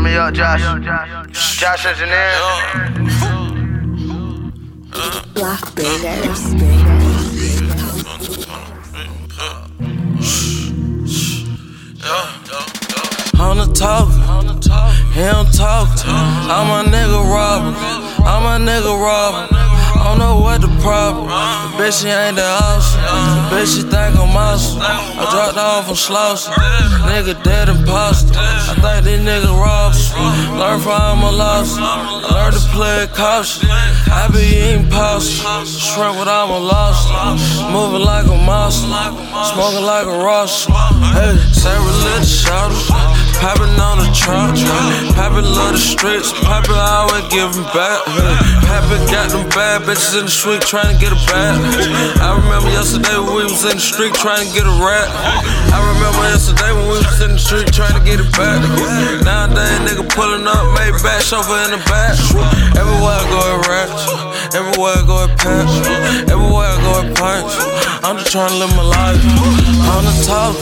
Turn me up, Josh. Josh Engineer. Block Bangers. On the talk, he don't talk. I'm a nigga robber. I'm a nigga robber. I don't know what the problem. The bitch, she ain't the house. The bitch, she think I'm awesome. I dropped off on Slauson. Nigga dead imposter. I think these niggas robbers. Learn from a loss. I learned to play it cautious. I be eating pasta. Shrimp without my loss. Moving like a monster. Smoking like a Ross. Hey, say religious shouters. Poppin' on the trunk. Poppin' love the streets. Poppin' always giving back. Poppin' got them bad bitches in the street trying to get a bag. I remember yesterday when we was in the street trying to get a rap. I remember yesterday when we was in the street trying to get it back. Nowadays nigga pulling up, made back chauffeur in the back. Everywhere I go it raps. Everywhere I go it packs. Everywhere I go it punch. I'm just trying to live my life. On the talk,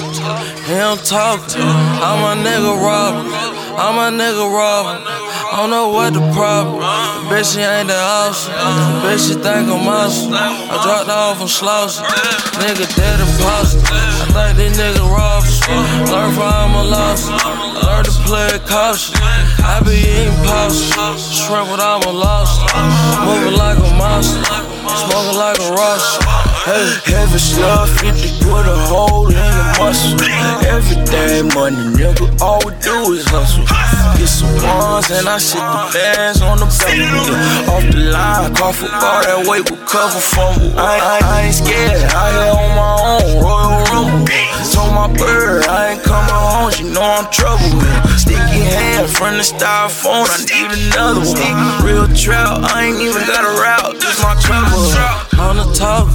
he don't talk. I'm a nigga robber. I'm a nigga robber. I don't know what the problem. The bitch, she ain't the house. The bitch, she think I'm awesome. I dropped off on Slauson. Nigga dead imposter. I think these niggas robbers. Learn from a loss. I learned to play it cautious. I be eating pasta. Shrimp without my loss. Moving like a monster. Smoking like a Ross. Hey, heavy stuff, 50 put a hole in your muscle. Everyday money, nigga, all we do is hustle. Get some ones and I sit the bands on the back. Off the line, call for all that weight will cover fumble. I ain't scared, I here on my own, Royal Rumble. Told my bird, I ain't coming home, she know I'm trouble. Sticky hand from the styrofoam, I need another one. Real trout, I ain't even got a route, just my cover. On the talk,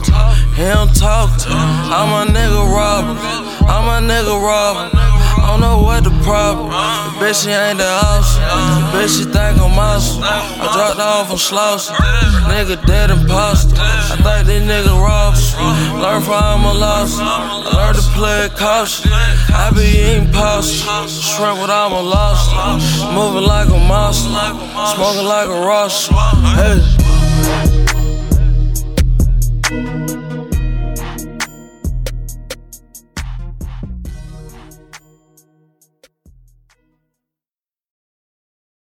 he don't talk. I'm a nigga robber. I'm a nigga robber. I don't know what the problem. The bitch, she ain't the house. The bitch, she think I'm awesome. I dropped off on Slauson. Nigga dead imposter. I think these niggas robbers. Learn from a loss. I learned to play it cautious. I be eating pasta. Shrimp without my loss. Moving like a monster. Smoking like a Ross. Hey.